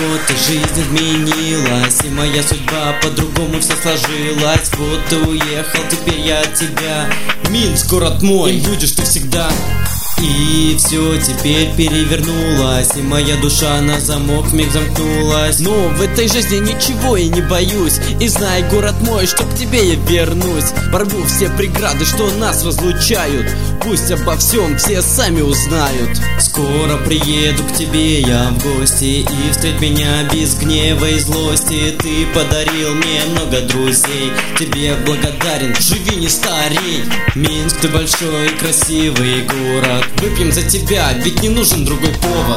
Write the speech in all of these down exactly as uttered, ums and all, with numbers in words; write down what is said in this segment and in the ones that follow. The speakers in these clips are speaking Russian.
Вот и жизнь изменилась, и моя судьба по-другому вся сложилась. Вот ты уехал, теперь я от тебя. Минск, город мой, им будешь ты всегда. И все теперь перевернулось, и моя душа на замок вмиг замкнулась. Но в этой жизни ничего я не боюсь, и знай, город мой, что к тебе я вернусь. Порву все преграды, что нас разлучают, пусть обо всем все сами узнают. Скоро приеду к тебе я в гости, и встреть меня без гнева и злости. Ты подарил мне много друзей, тебе благодарен, живи не старей. Минск, ты большой и красивый город, выпьем за тебя, ведь не нужен другой повод.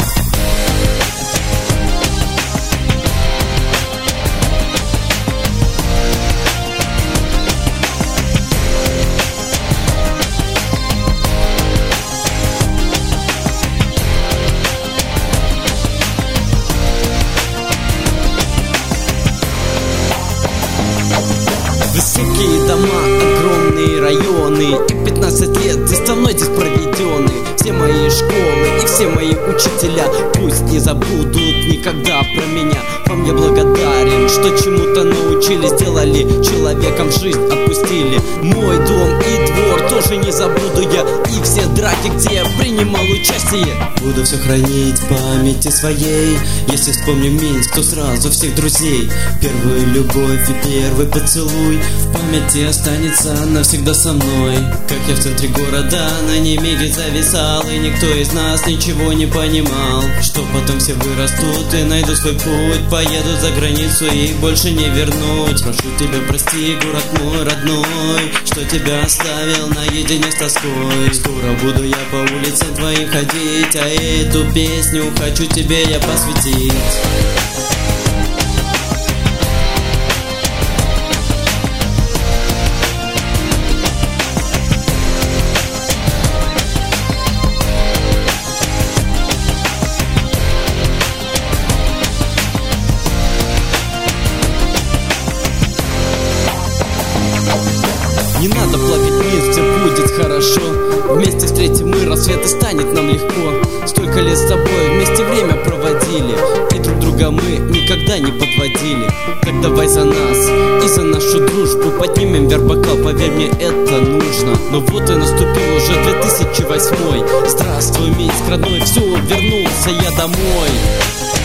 Высокие дома, огромные районы, и пятнадцать лет здесь со мной здесь проведены. Все мои школы и все мои учителя пусть не забудут никогда про меня. Вам я благодарен, что чему-то научили, сделали человеком жизнь, отпустили. Мой дом и двор тоже не забуду я, и все драки, где я принимал участие. Буду все хранить в памяти своей, если вспомню Минск, то сразу всех друзей. Первую любовь и первый поцелуй в памяти останется навсегда со мной. Как я в центре города на Немиге зависал, и никто из нас ничего не понимал, что потом все вырастут и найдут свой путь, поедут за границу и их больше не вернуть. Прошу тебя, прости, город мой родной, что тебя оставил наедине с тоской. Скоро буду я по улицам твоим ходить, а эту песню хочу тебе я посвятить. Не надо плакать, Минск, все будет хорошо. Вместе встретим мы рассвет, и станет нам легко. Столько лет с тобой вместе время проводили, и друг друга мы никогда не подводили. Так давай за нас и за нашу дружбу поднимем вверх бокал, поверь мне, это нужно. Но вот и наступил уже две тысячи восьмой. Здравствуй, Минск, родной, все, вернулся я домой.